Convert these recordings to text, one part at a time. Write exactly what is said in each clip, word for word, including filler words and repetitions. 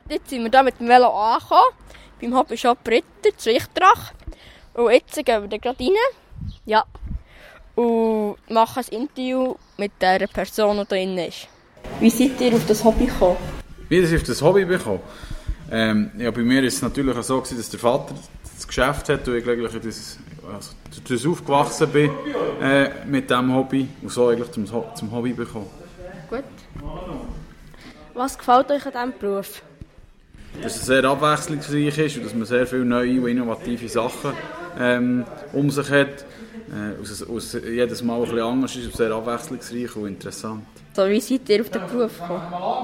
jetzt sind wir hier mit dem Velo angekommen, beim Hobbyshop Ritter, Zwichtrach. Und jetzt gehen wir da gerade rein. Ja. Und machen ein Interview mit der Person, die da drin ist. Wie seid ihr auf das Hobby gekommen? Wie seid ihr auf das Hobby gekommen? Ähm, ja, bei mir war es natürlich auch so, dass der Vater das Geschäft hat und ich eigentlich das, also, das aufgewachsen bin äh, mit diesem Hobby und so eigentlich zum, zum Hobby bekommen. Gut. Was gefällt euch an diesem Beruf? Dass es sehr abwechslungsreich ist und dass man sehr viele neue und innovative Sachen ähm, um sich hat. Äh, aus, aus jedes Mal ein bisschen anders ist, sehr abwechslungsreich und interessant. So, wie seid ihr auf den Beruf gekommen?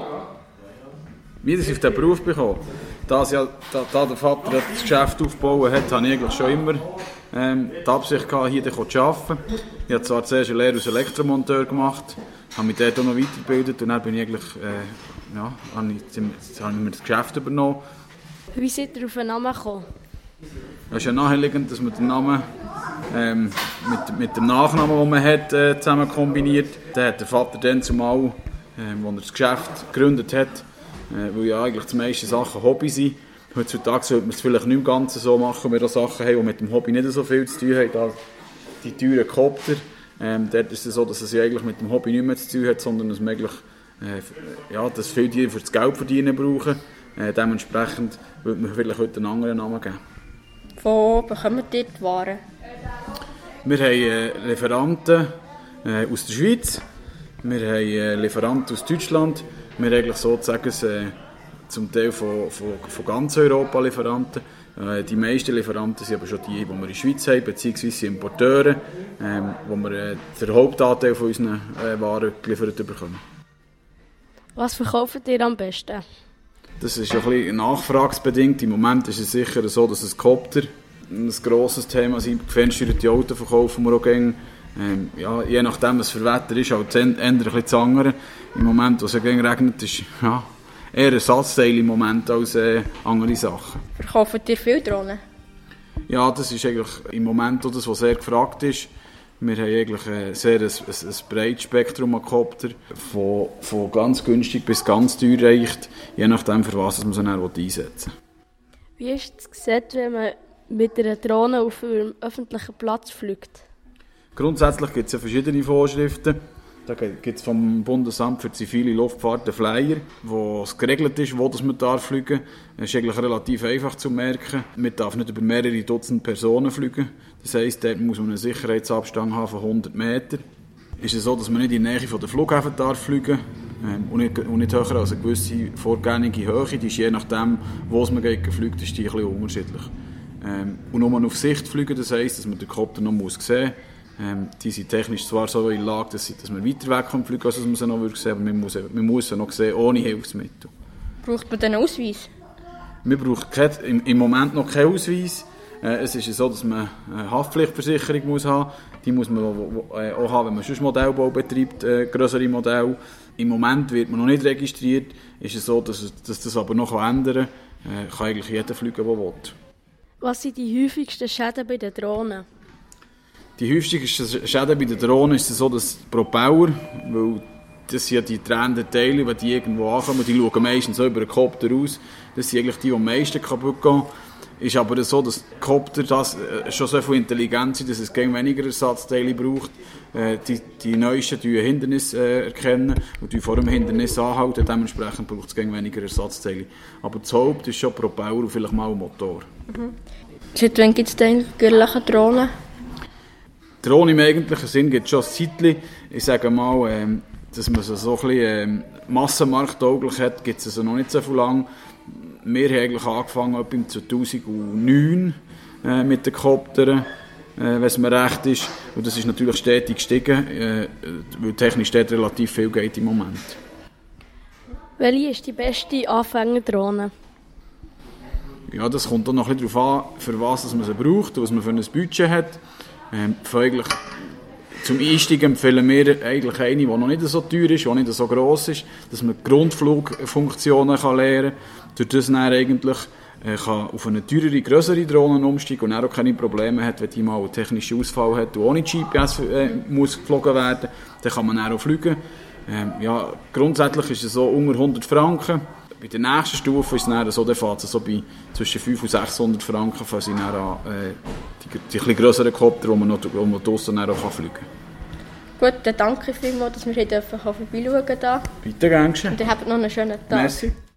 Wie ich auf diesen Beruf bekommen? Da, ja, da, da der Vater das Geschäft aufbauen hat, hatte ich eigentlich schon immer ähm, die Absicht gehabt, hier zu arbeiten. Ich habe zwar zuerst eine Lehre als Elektromonteur gemacht, habe mich dort auch noch weitergebildet und dann bin ich eigentlich, äh, ja, habe ich, habe ich mir das Geschäft übernommen. Wie seid ihr auf den Namen gekommen? Es ist ja naheliegend, dass man den Namen ähm, mit, mit dem Nachnamen, den man hat, äh, zusammen kombiniert. Da hat der Vater dann zumal, äh, als er das Geschäft gegründet hat, äh, weil ja eigentlich die meisten Sachen Hobby sind. Heutzutage sollte man es vielleicht nicht im Ganzen so machen, wenn wir Sachen haben, die mit dem Hobby nicht so viel zu tun haben. Da die teuren Kopter, ähm, dort ist es so, dass es ja eigentlich mit dem Hobby nicht mehr zu tun hat, sondern dass man eigentlich, äh, ja, dass viele die für das Geld verdienen brauchen. Äh, dementsprechend würde man vielleicht heute einen anderen Namen geben. Wo bekommen ihr die Waren? Wir haben äh, Lieferanten äh, aus der Schweiz, wir haben äh, Lieferanten aus Deutschland, wir haben eigentlich sozusagen äh, zum Teil von, von, von ganz Europa Lieferanten. Äh, die meisten Lieferanten sind aber schon die, die wir in der Schweiz haben, beziehungsweise Importeure, äh, wo wir äh, den Hauptanteil von unseren äh, Waren geliefert bekommen. Was verkauft ihr am besten? Das ist ein bisschen nachfragsbedingt. Im Moment ist es sicher so, dass ein Kopter ein grosses Thema ist. Gefernsteuerte Autos verkaufen wir auch gerne. Ähm, ja, je nachdem, was für Wetter ist, halt eher ein bisschen zu anderen. Im Moment, wo es ja gerne regnet, ist ja, eher Ersatzteile im Moment als äh, andere Sachen. Verkauft ihr viele Drohnen? Ja, das ist eigentlich im Moment auch das, was sehr gefragt ist. Wir haben eigentlich ein sehr ein, ein, ein breites Spektrum an Kopter, von, von ganz günstig bis ganz teuer reicht, je nachdem, für was man sie dann einsetzen will. Wie ist es gesetzt, wenn man mit einer Drohne auf einem öffentlichen Platz fliegt? Grundsätzlich gibt es ja verschiedene Vorschriften. Da gibt es vom Bundesamt für zivile Luftfahrt einen Flyer, wo es geregelt ist, wo man darf fliegen darf. Das ist eigentlich relativ einfach zu merken. Man darf nicht über mehrere Dutzend Personen fliegen. Das heisst, dort muss man einen Sicherheitsabstand haben von hundert Meter. Ist es so, dass man nicht in der Nähe von der Flughäfen darf fliegen ähm, und, nicht, und nicht höher als eine gewisse vorgängige Höhe. Die ist je nachdem, wo man geht, fliegt, ist die ein bisschen unterschiedlich. Ähm, und nur auf Sicht fliegen, das heisst, dass man den Kopter noch muss sehen muss. Ähm, die sind technisch zwar so in der Lage, dass, sie, dass man weiter weg kommt fliegen, als man sie noch sehen würde, aber man muss, man muss sie noch sehen, ohne Hilfsmittel. Braucht man einen Ausweis? Man braucht kein, im, im Moment noch keinen Ausweis. Äh, es ist so, dass man eine Haftpflichtversicherung muss haben. Die muss man auch, äh, auch haben, wenn man sonst Modellbau betreibt, äh, grössere Modelle. Im Moment wird man noch nicht registriert. Ist es so, dass, dass das aber noch ändern kann. Äh, kann eigentlich jeder fliegen, der will. Was sind die häufigsten Schäden bei den Drohnen? Die häufigsten Schäden bei den Drohnen ist es so, dass die Propeller, weil das sind ja die tränenden Teile, wenn die irgendwo ankommen, die schauen meistens so über den Kopter aus. Das sind eigentlich die, die am meisten kaputt gehen. Ist aber so, dass die Kopter das schon so viel Intelligenz sind, dass es gegen weniger Ersatzteile braucht. Die, die neuesten erkennen Hindernisse äh, erkennen und die vor dem Hindernis anhalten. Dementsprechend braucht es gegen weniger Ersatzteile. Aber das Haupt ist schon Propeller und vielleicht mal ein Motor. Mhm. Seit wann gibt es denn eigentlich Drohnen? Drohnen im eigentlichen Sinn gibt es schon ein Zeitchen. Ich sage mal, ähm, dass man sie so ein bisschen ähm, massenmarkttauglich hat, gibt es also noch nicht so viel lang. Wir haben eigentlich angefangen etwa im zweitausendneun äh, mit den Koptern, äh, wenn es mir recht ist. Und das ist natürlich stetig gestiegen, äh, weil technisch dort relativ viel geht im Moment. Welche ist die beste Anfängerdrohne? Ja, das kommt dann noch ein bisschen darauf an, für was man sie braucht und was man für ein Budget hat. Ähm, eigentlich, zum Einstieg empfehlen wir eigentlich eine, die noch nicht so teuer ist, die nicht so gross ist, dass man Grundflugfunktionen kann lernen kann. Durch das dann eigentlich äh, kann auf eine teurere, grössere Drohne umsteigen und dann auch keine Probleme hat, wenn die mal einen technischen Ausfall hat und ohne G P S äh, muss geflogen werden, dann kann man dann auch fliegen. Ähm, ja, grundsätzlich ist es so unter hundert Franken. Bei der nächsten Stufe ist es dann so, der fährt so bei zwischen fünfhundert und sechshundert Franken fangen sie dann an, äh, die, die etwas grösseren Kopter, die man, noch, die man draussen auch fliegen kann. Gut, dann danke vielmals, dass wir hier vorbeischauen dürfen. Bitte, gern geschehen. Und ihr habt noch einen schönen Tag. Merci.